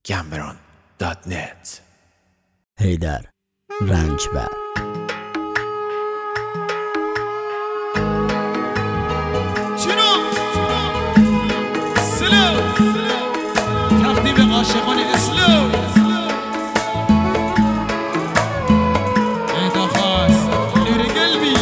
gambron.net. حیدر رنجبر. تقدیم عاشقان اسلام ایدا خاص نور قلبی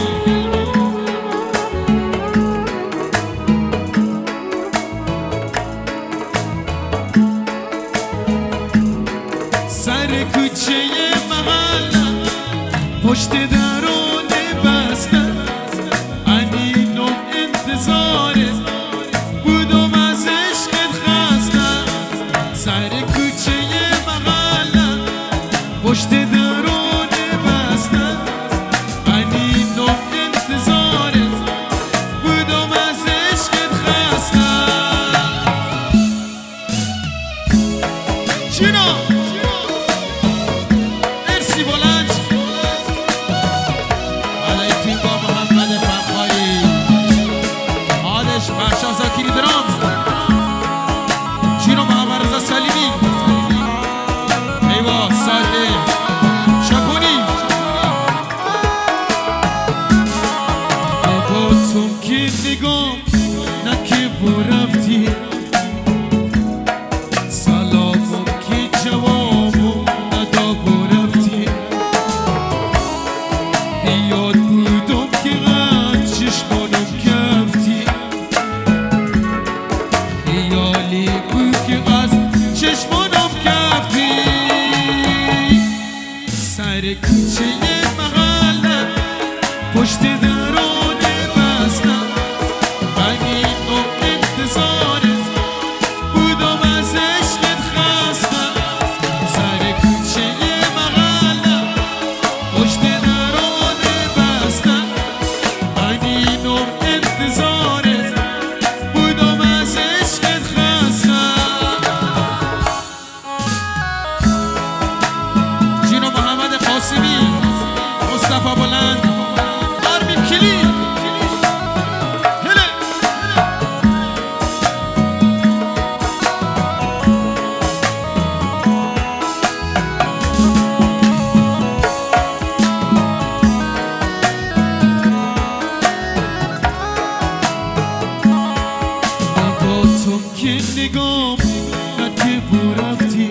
سر کوچه محل پشت درون بستن انینو انتظاره بودم از عشقت خستم سر کوچه محل پشت درون بستن انینو انتظاره بودم از عشقت خستم چینا مرسی بلند علیکی با محمد فرخایی آدش پرشا زاکری درام چینا محمد رضا سلیمی ایوا ساده شپونی با تو که نگام نکه برفتی سلامم که جوابم ندا برفتی بیاد بودم که غم چشمانم کفتی خیالی بود که از چشمانم کفتی سر کوچه محله پشت درون بستم من اینو انتظارت بودم از عشقت خستم سر کوچه محله پشت درون بستم من اینو انتظارت بودم از عشقت خستم جینو محمد قاسمی مصطفی بلند آرمین کلی هله با تو که نگام نکه برفتی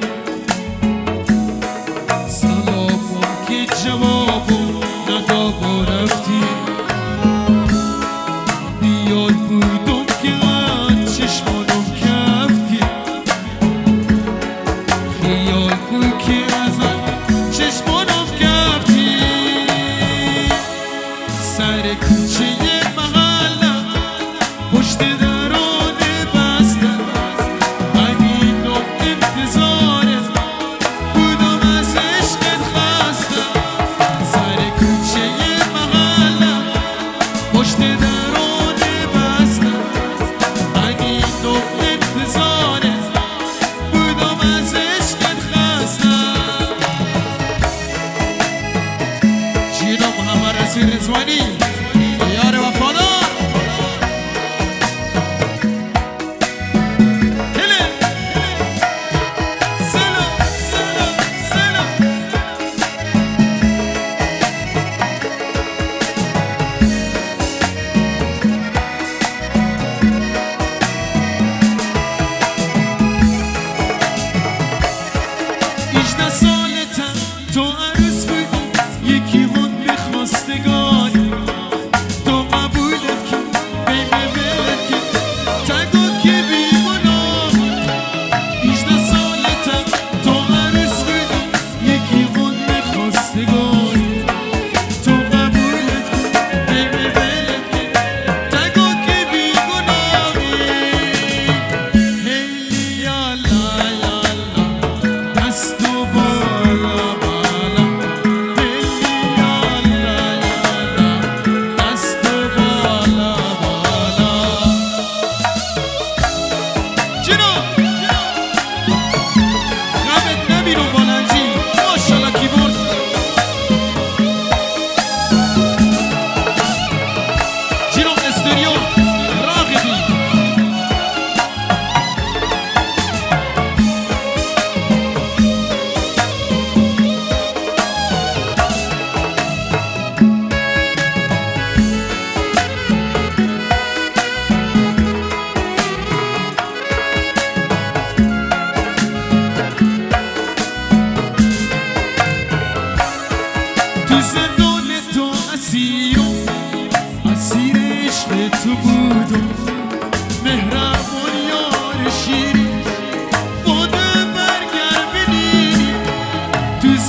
سلامم که جوابم ندا برفتی بیاد بودم که از چشمانم کفتی خیال بود که از چشمانم کفتی سر کوچه محله پشت درون بستم من اینو انتظارت بودم از عشقت خستم سر کوچه محله پشت درون بستم من اینو انتظارت بودم از عشقت خستم جینا محمد رسول رضوانی یار وفادار هله سلام سلام سلام ایجده سالتم تو عروس بودی یکی من به خواستگاری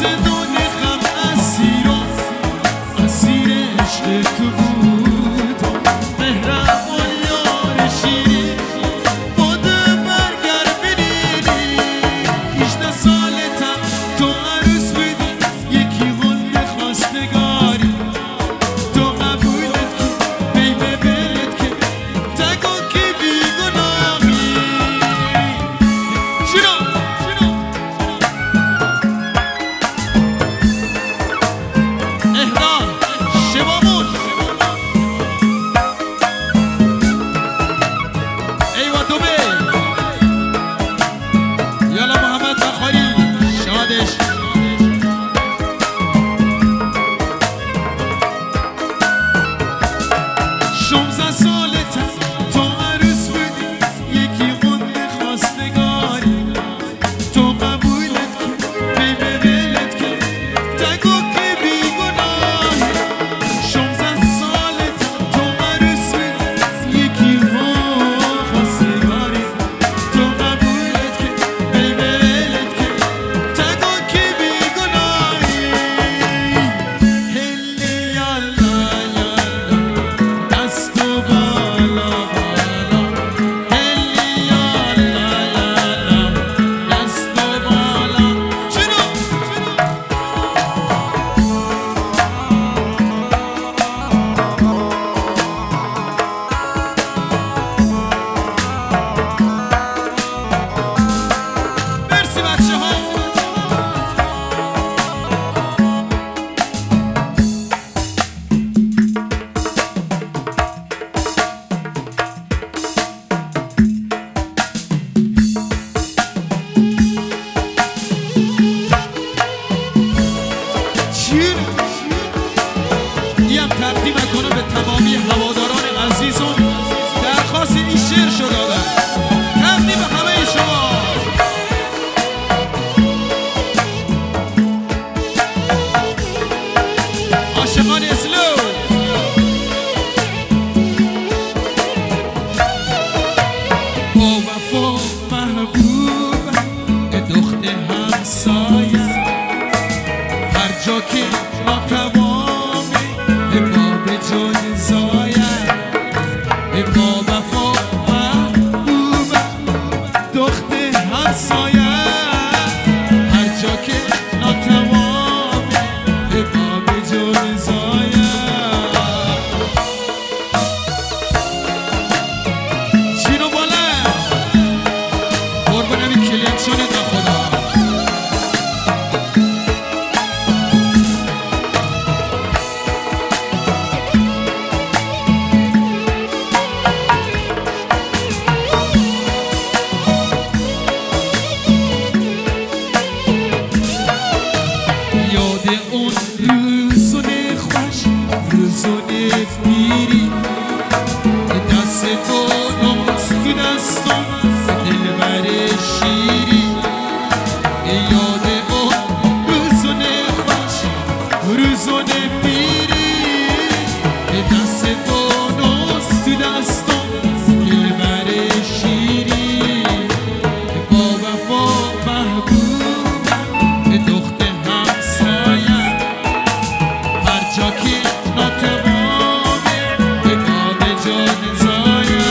زندان غم اسیر عشق تو بودم مهربان یار شیرین بوده برگر بینی 18 سالتم تو عروس بودی یکی هنده خواستگاری تو قبولت که بیبه بلت که تگو که بیگناهی شیرا اهران شبامون ایوا دوبه یالا محمد بخاری شادش 16 سالتم تو عروس بودی یکی خونده خواستگاری تو قبولت که بیبه بلت که تگو که بیگناهی 16 سالتم تو عروس بودی یکی خواستگاری تو قبولت که بیبه بلت که تگو که بیگناهی هلی یالا یالا دست و بالا بالا هلی یالا یالا دست و بالا چرا مرسی بچه ها شیر یم تقدیم کنه به تمامی هواداران عزیزم درخواست این شعر شد دادم تقدیم همه شما عاشقان اسلو با وفا محبوب دخت همسایه هر جا که ناتوامه باب جان زاید با وفا محبوب دخت همسایه هر جا که ناتوامه باب جان زاید چینو بلند قربان همین کلینشونت به خدا یاد اون روزونه خوش روزونه پیری دست تو ناز تو دستم دلبر شیری یاد اون روزونه خوش روزونه پیری دست تو ناز تو دستم دلبر شیری با وفا محبوب دخت همسایه هر جا که ناتوامه به باب جان زاید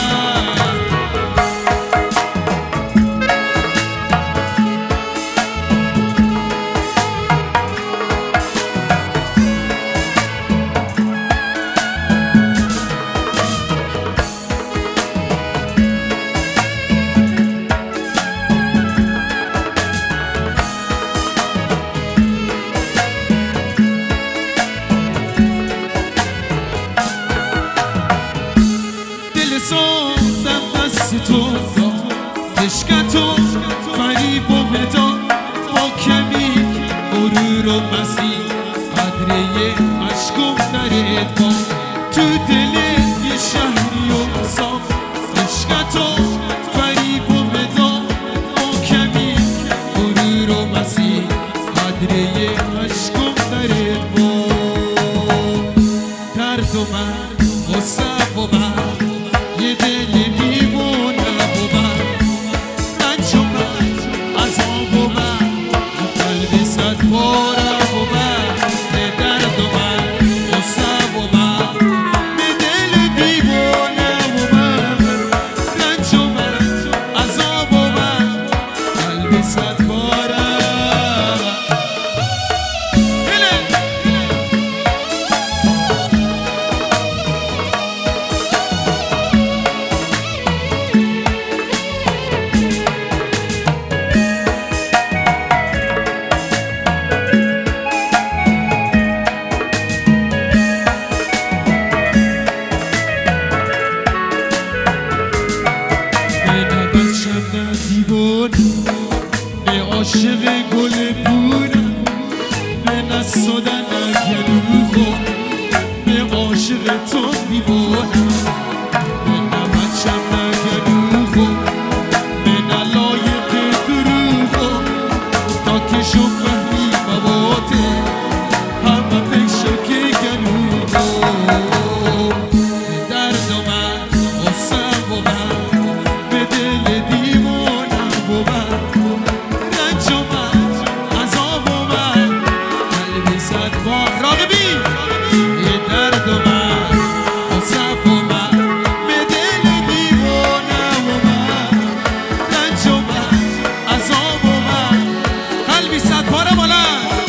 عاشق گل بودم به نسادن نگلو خود به عاشق تو دیوانم به نمچم نگلو خود به نلایق درو خود تا که شو فهمی مواته همه پیشو که گلو خود به درد و من غصم و من به دل دیوانم و من رنج و من عذاب و من قلبی صد بار راقبی یه درد و من غصم و من به دل دیوانم و من رنج و من عذاب و من قلبی صد بار بلند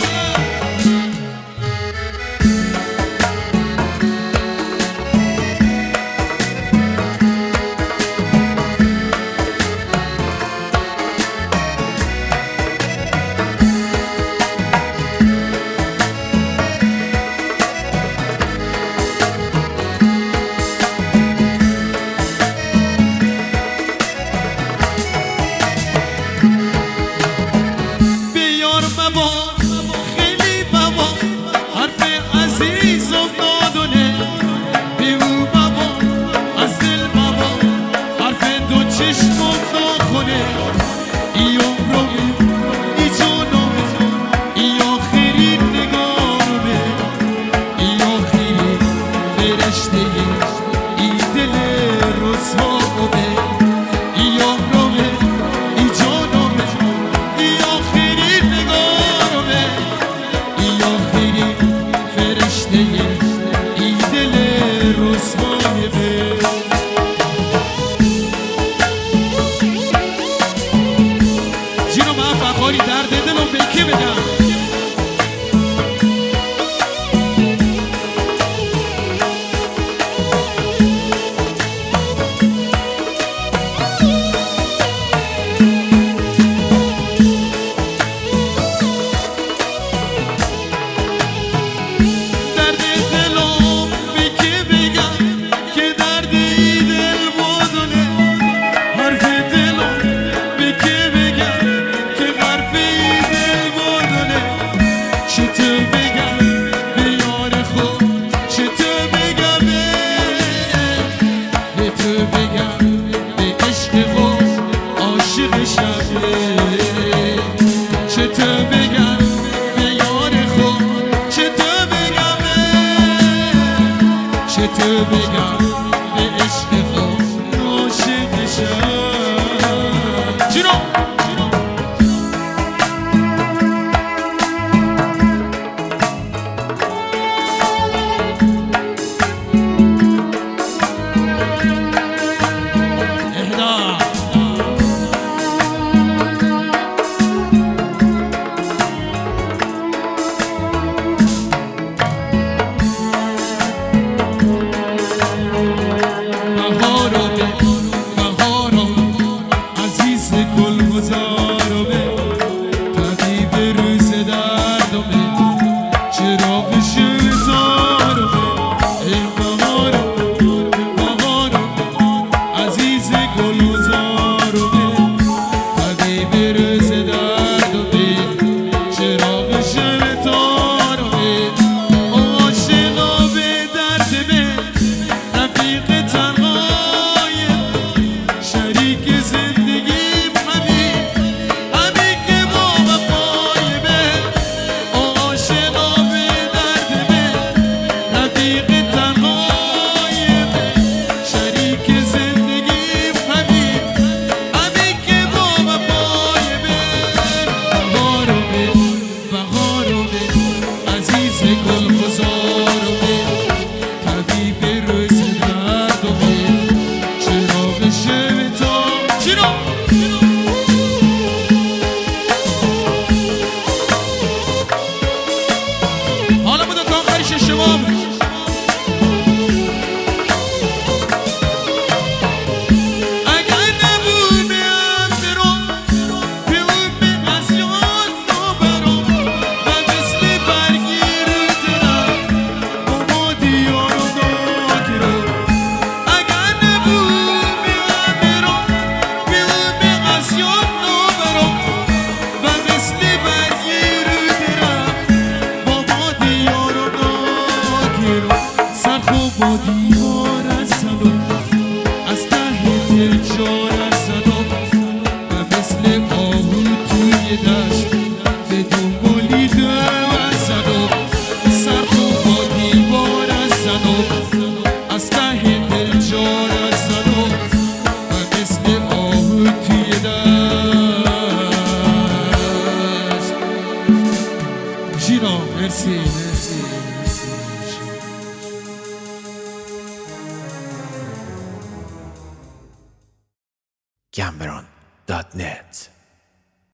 خیلی بابا حرف عزیز و نادونه بیو بابا از دل بابا حرف دو چشمم ناخونه ای عمرمه ای جانمه ای آخرین نگارمه ای آخرین فرشته ای دل رسوامه ای عمرمه ای جانمه ای آخرین نگارمه ای آخرین فرشته ای دل رسوامه جینو من فقاری درد دلم به کی بدم چطور بگم به عشق خود عاشق شم جینو توی دشت به دنبالی وزن و سرخو با دیوار زن و از ته دل جان زن و مثل آهو توی دشت. جینا مرسی.